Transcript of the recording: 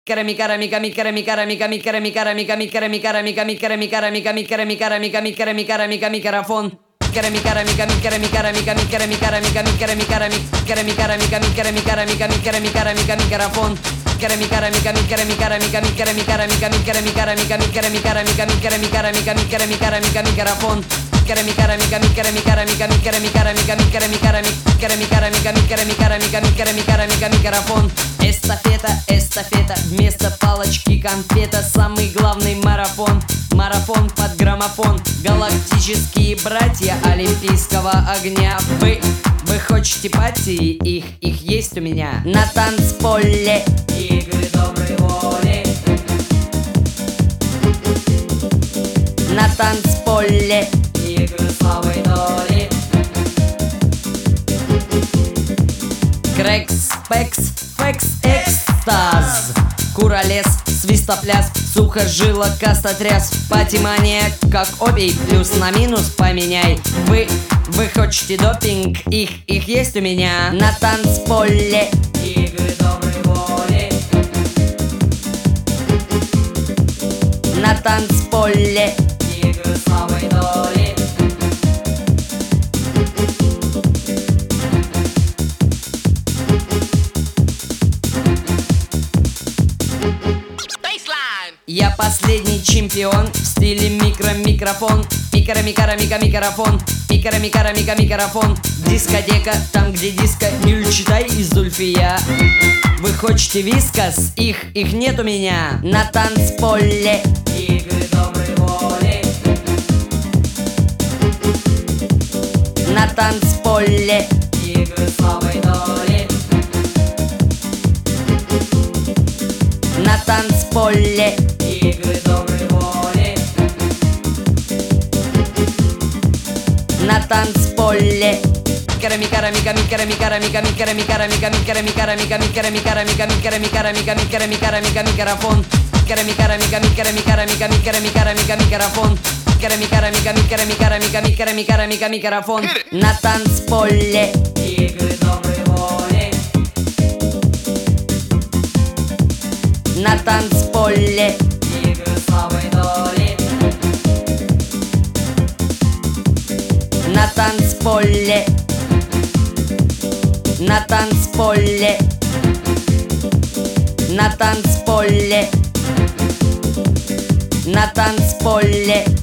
Микрофон. Эстафета, эстафета, вместо палочки конфета. Самый главный марафон, марафон под граммофон. Галактические братья олимпийского огня. Вы хотите пати, их есть у меня. На танцполе игры доброй воли. На танцполе игры славы доли. Крэкс, пекс, фекс, экстаз. Куролес, свистопляс, сухожило, кастотряс. Патимания, как опий, плюс на минус поменяй. Вы хотите допинг, их есть у меня. На танцполе игры доброй воли. На танцполе игры славы доли. Я последний чемпион в стиле микро-микрофон. Микрофон. Микрофон. Дискотека, там где диско. Гюль читай из Зульфия. Вы хотите вискас? Их нет у меня. На танцполе игры доброй воли. На танцполе игры славы доли. На танцполе игры доброй воли. на танцполе. Микрофон на танцполе. игры доброй воли. На танцполе. игры славы доли. На танцполе. На танцполе. На танцполе. На танцполе.